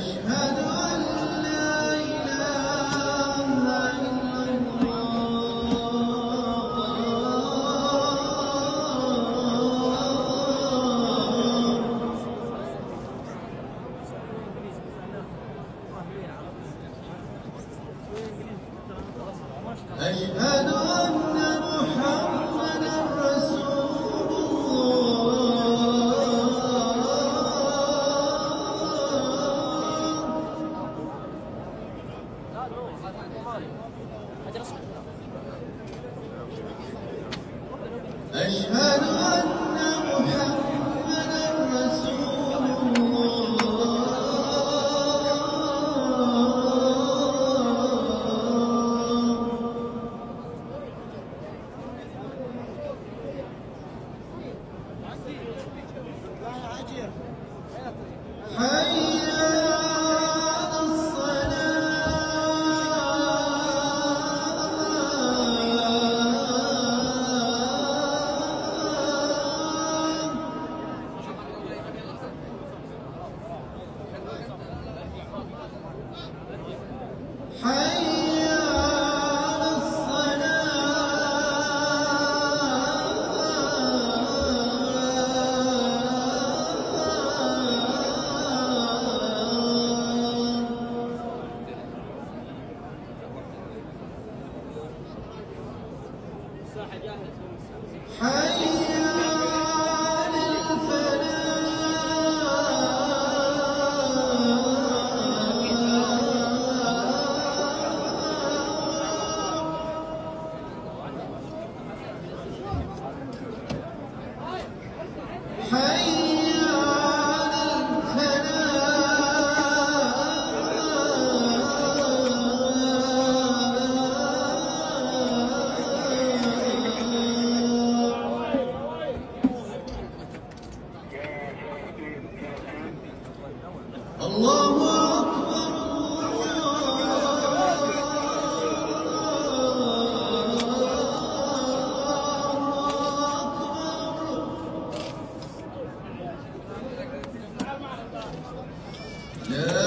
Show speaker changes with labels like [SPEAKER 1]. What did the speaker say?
[SPEAKER 1] أشهد أن لا إله إلا الله. أشهد أن محمدًا رسول الله. أشهد أن محمدًا رسول حي على الصلاة حي على حي على الفلاح حي على الله أكبر الله أكبر لا